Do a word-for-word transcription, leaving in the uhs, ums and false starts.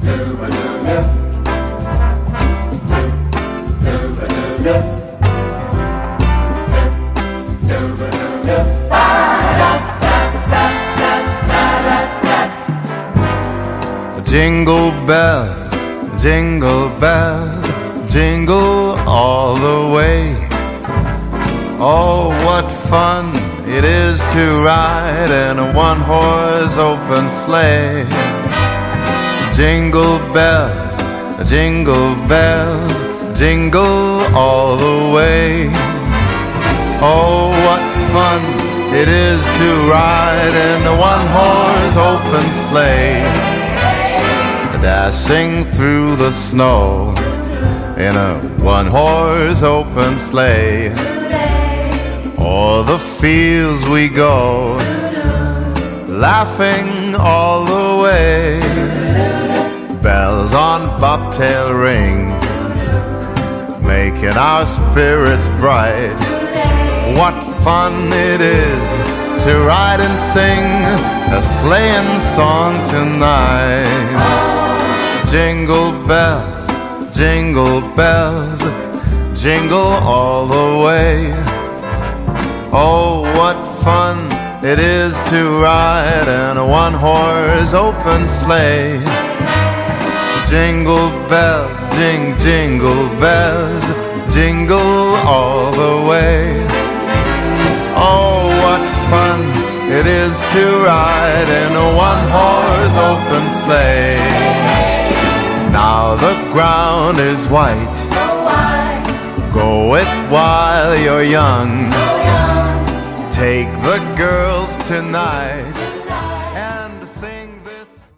Jingle bells, jingle bells, jingle all the way. Oh, what fun it is to ride in a one-horse open sleigh. Jingle bells, jingle bells, jingle all the way. Oh, what fun it is to ride in a one-horse open sleigh. Dashing through the snow in a one-horse open sleigh. O'er the fields we go, laughing all the way. Bells on bobtail ring, making our spirits bright. What fun it is to ride and sing a sleighing song tonight. Jingle bells, jingle bells, jingle all the way. Oh, what fun it is to ride in a one-horse open sleigh. Jingle bells, jing, jingle bells, jingle all the way. Oh, what fun it is to ride in a one-horse open sleigh. Now the ground is white, so white. Go it while you're young, So young. Take the girls tonight